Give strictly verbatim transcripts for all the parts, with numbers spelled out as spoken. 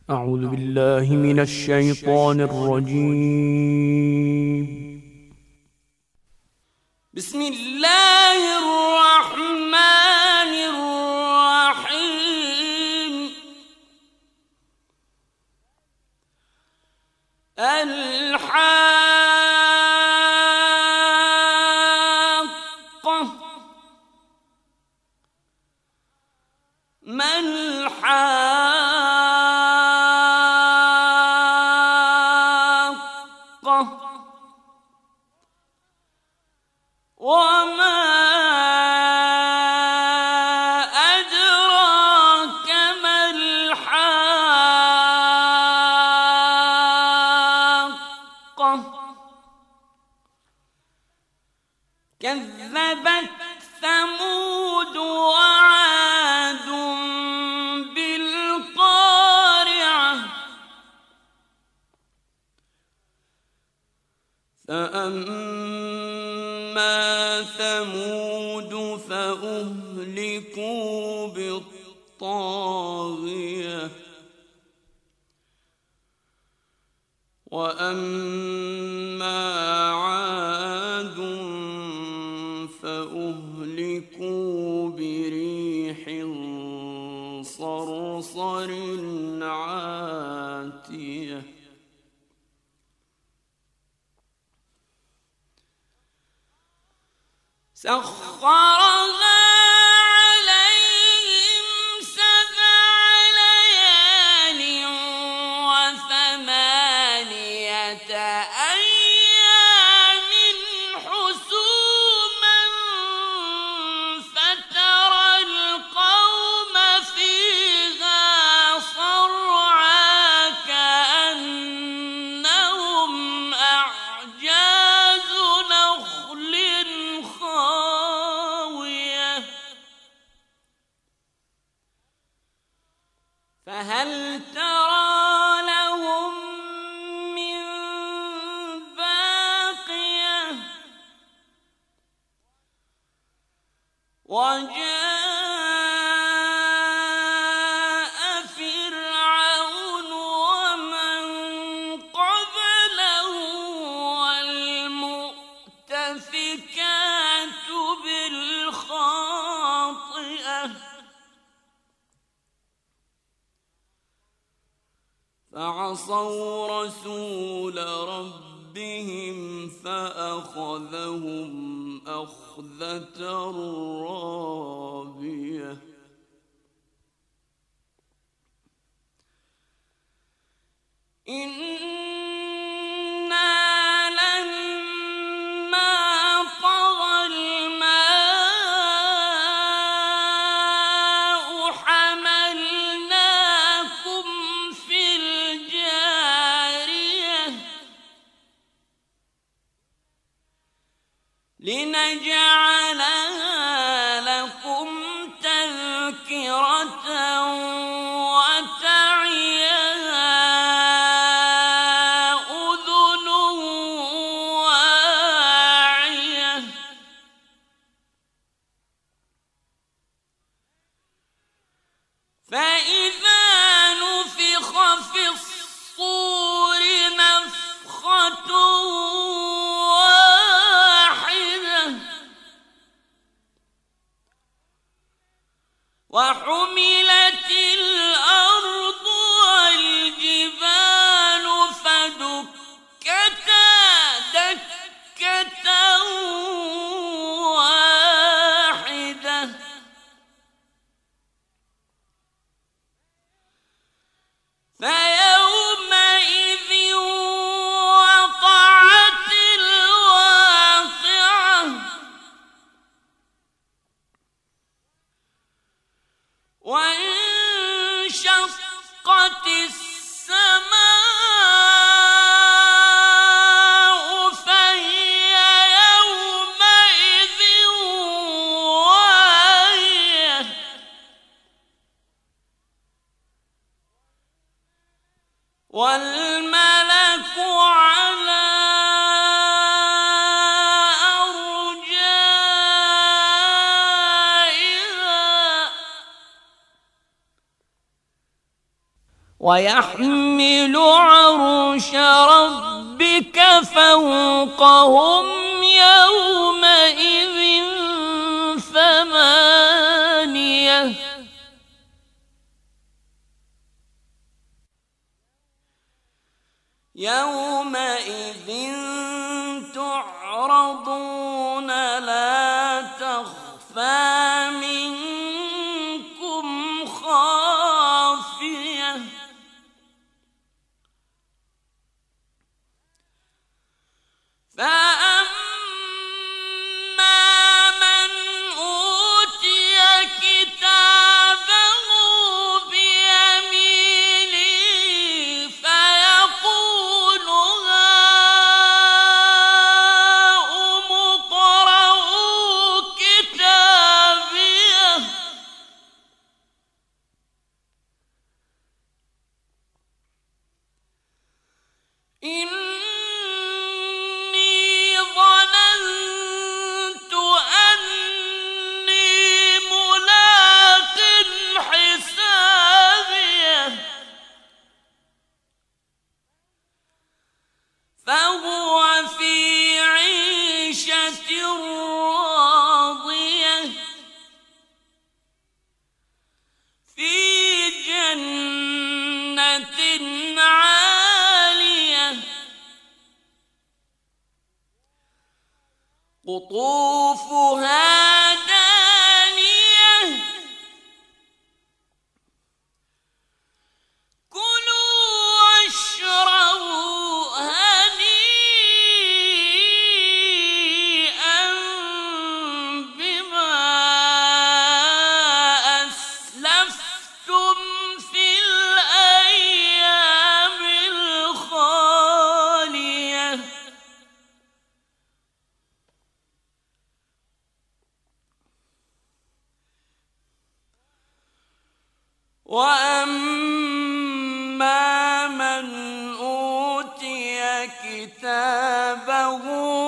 أعوذ بالله من الشيطان الرجيم. بسم الله الرحمن الرحيم. الحاقة ما الحاقة وما أدراك ما الحاقة كذبت ثمود وعاد بالقارعة فأما ثمود فأهلكوا بالطاغية وأما عاد فأهلكوا بريح صرصر عاتية سخرها عليهم سبع ليال وثمانية أيام حسوما فترى القوم فيها صرعى كأنهم أعجاز نخل خاوية فهل ترى لهم من باقية وجاء فرعون ومن قبله والمؤتفكات بالخاطئة فعصوا رسول ربهم فأخذهم أخذة رابية إنا لما طغى الماء حملناكم في الجارية لنجعلها لكم تذكرة وتعيها أذن واعية فإذا نفخ في الصور نفخة واحدة وحملت الأرض والجبال فدكتا دكة واحدة فيومئذ وقعت الواقعة وانشقت السماء فهي يومئذ واهية والملك على أرجائها ويحمل عرش ربك فوقهم يومئذ ثمانية يومئذ تعرضون لا تخفى منكم خافية فأما من أوتي كتابه بيمينه فيقول هاؤم اقرءوا كتابيه فهو في عيشة راضية في جنة عالية قطوفها دانية كلوا واشربوا هنيئا بما أسلفتم في الأيام الخالية وأما من أوتي كتابه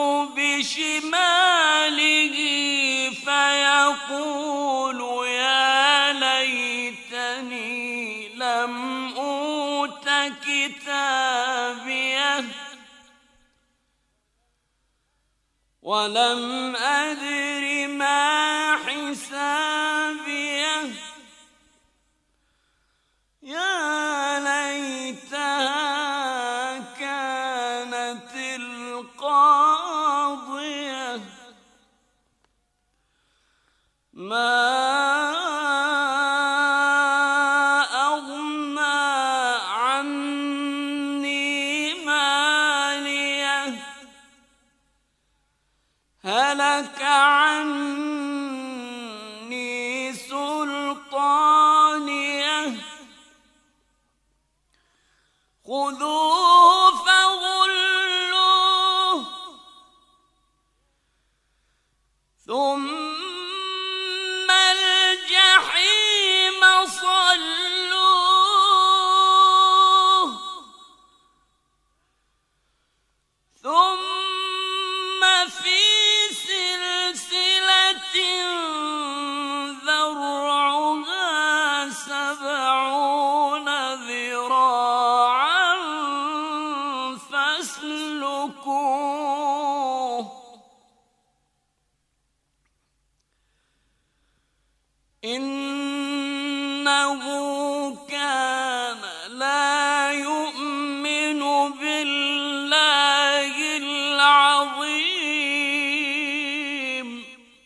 بشماله فيقول يا ليتني لم أوت كتابيه ولم أدر ما حسابيه يا ليتها كانت القاضية ما أغنى عني ماليه هلك عني سلطانيه خذوه فغلوه ثم الجحيم صلوه ثم في سلسلة ذرعها سبعون ذراعا فاسلكوه إنه كان لا يؤمن بالله العظيم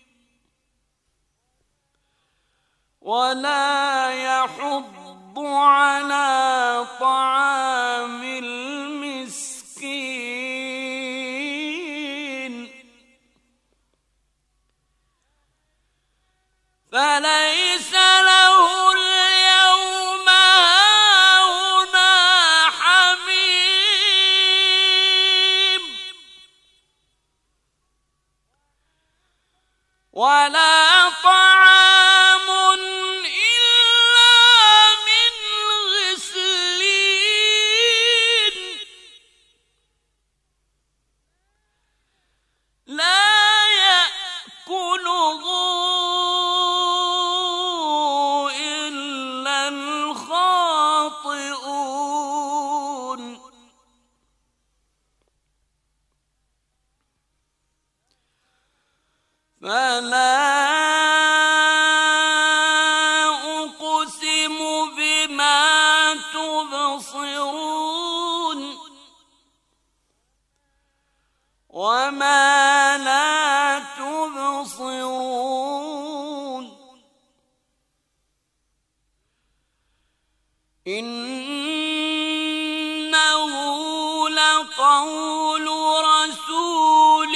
ولا يحض على طعام المسكين فليس له اليوم هاهنا حميم ولا طعام إلا من غسلين فلا أقسم بما تبصرون وما لا تبصرون إنه لقول رسول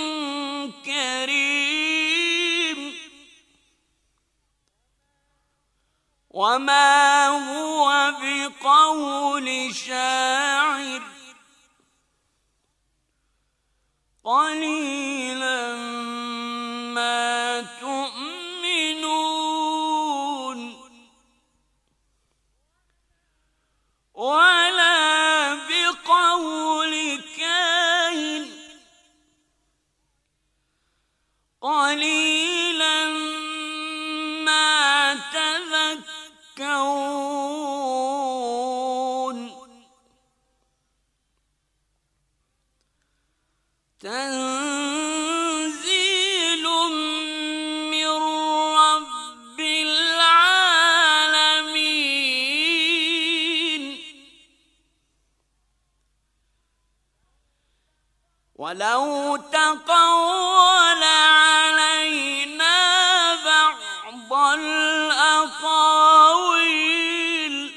كريم وما هو بقول شاعر قليلا ما تؤمنون ولا بقول كاهن قليلا ما تذكرون تنزيل من رب العالمين ولو تقول علينا بعض الأقاويل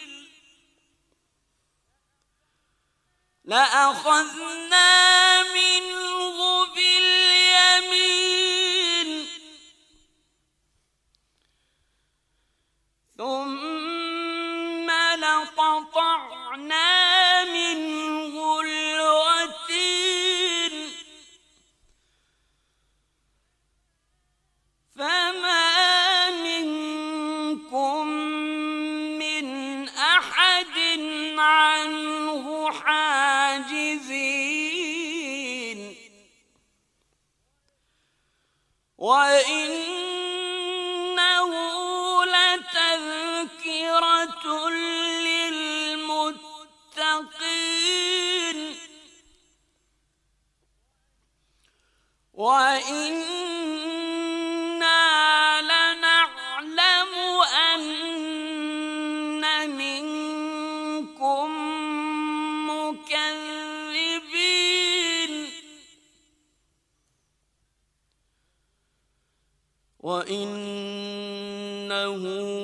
لأخذنا منه باليمين ثم لقطعنا منه الوتين فما منكم من أحد عنه حاجزين وإنه لتذكرة للمتقين وإنا لنعلم أن منكم مكذبين وإنه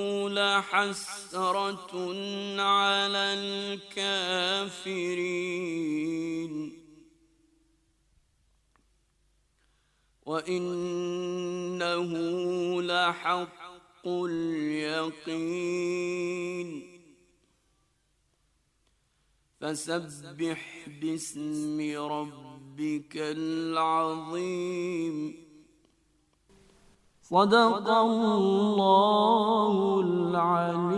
لحسرة على الكافرين وإنه لحق اليقين فسبح باسم ربك العظيم صدق الله العليم.